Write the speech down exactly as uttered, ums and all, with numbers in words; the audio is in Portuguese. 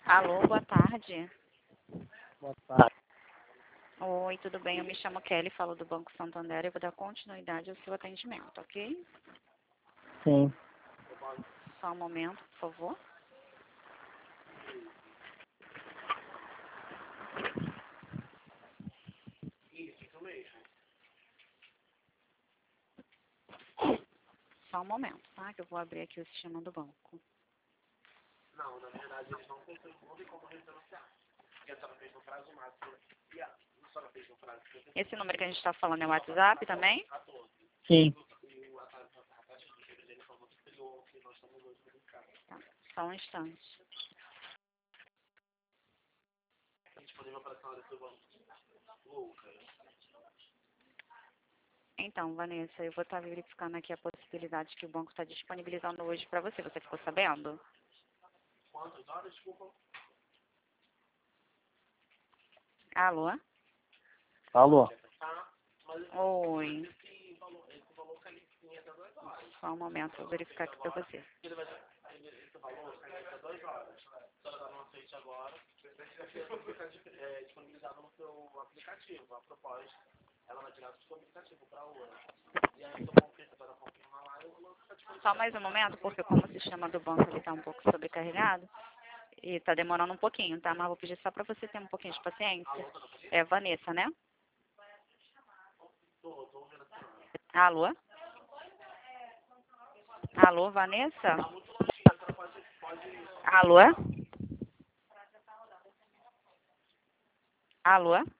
Alô, boa tarde. Boa tarde. Oi, tudo bem? Eu me chamo Kelly, falo do Banco Santander e vou dar continuidade ao seu atendimento, ok? Sim. Só um momento, por favor. Só um momento, tá? Que eu vou abrir aqui o sistema do banco. Não, na verdade eles não conseguem, não tem como refinanciar. Porque a senhora fez no prazo máximo. E a senhora fez no prazo de Esse número que a gente está falando é o WhatsApp também? quatorze. Sim. E o- a taxa a taxa de juros dele foi muito superior ao que nós estamos hoje no mercado. Tá, só um instante. Está disponível para a senhora do banco. Lucas. Então, Vanessa, eu vou estar verificando aqui a possibilidade que o banco está disponibilizando hoje para você. Você ficou sabendo? Quantas horas, desculpa? Alô? Alô? Tá? Mas Oi. esse valor, esse valor cai em até duas horas. Só um momento, vou verificar aqui para você. Ele vai, ele- esse valor cai até duas horas. Se a senhora não aceita agora, vai ficar é, disponibilizado no seu aplicativo. A proposta, ela vai tirar do seu aplicativo para hoje. E aí, se eu confirmo, para confirmar lá, eu vou ficar disponível. Só mais um momento, porque como o sistema do banco está um pouco sobrecarregado, e está demorando um pouquinho, tá? Mas vou pedir só para você ter um pouquinho de paciência. É Vanessa, né? Tô, tô ouvindo a senhora. Alô? Alô, Vanessa? Tá muito longinho, a senhora pode, pode Alô? Alô?